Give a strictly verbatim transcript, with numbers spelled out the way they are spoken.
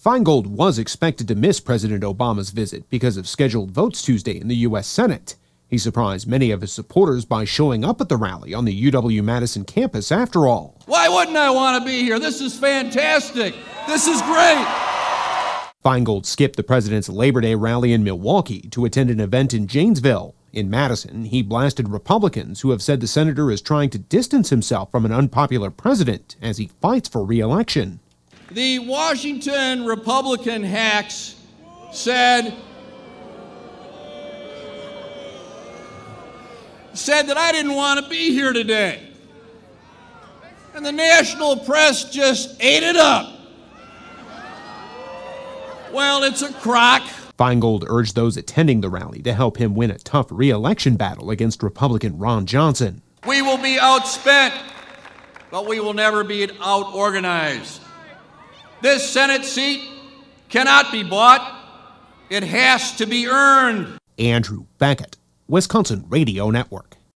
Feingold was expected to miss President Obama's visit because of scheduled votes Tuesday in the U S Senate. He surprised many of his supporters by showing up at the rally on the U W-Madison campus after all. Why wouldn't I want to be here? This is fantastic. This is great. Feingold skipped the president's Labor Day rally in Milwaukee to attend an event in Janesville. In Madison, he blasted Republicans who have said the senator is trying to distance himself from an unpopular president as he fights for re-election. The Washington Republican hacks said, said that I didn't want to be here today. And the national press just ate it up. Well, it's a crock. Feingold urged those attending the rally to help him win a tough re-election battle against Republican Ron Johnson. We will be outspent, but we will never be out-organized. This Senate seat cannot be bought. It has to be earned. Andrew Beckett, Wisconsin Radio Network.